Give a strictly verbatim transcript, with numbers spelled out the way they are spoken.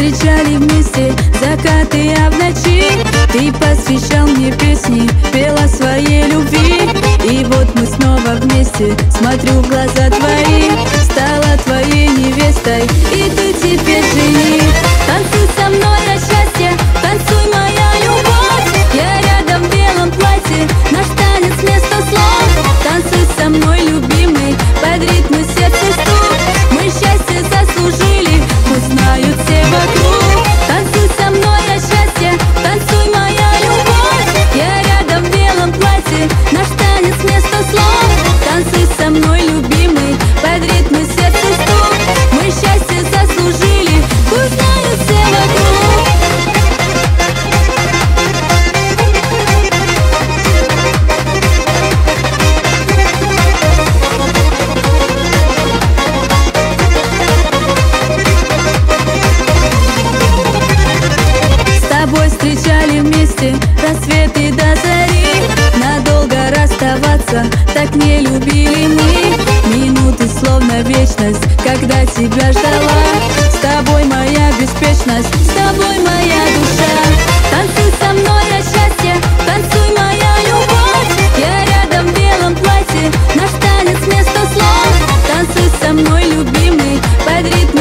встречали вместе закаты, а в ночи ты посвящал мне песни, пел о своей любви. И вот мы снова вместе, смотрю в глаза твои, стала твоей невестой, и ты теперь жених. Танцуй со мной от счастья, танцуй, моя любовь. Я рядом в белом платье, наш танец вместо слов. Танцуй со мной, любимый, под ритмы сердца стук. Мы счастье заслужили, пусть знают все вокруг. Танцуй со мной от счастья, танцуй, моя любовь. Я рядом в белом платье, наш танец вместо слов. Танцуй со мной, любимый, под ритмы сердца стук. Мы счастье заслужили, пусть знают все вокруг. С тобой встречали вместе рассветы до зари. Надолго расставаться так не любили мы. Минуты словно вечность, когда тебя ждала. С тобой моя беспечность, с тобой моя душа. Танцуй со мной от счастья, танцуй, моя любовь. Я рядом в белом платье, наш танец вместо слов. Танцуй со мной, любимый, под ритм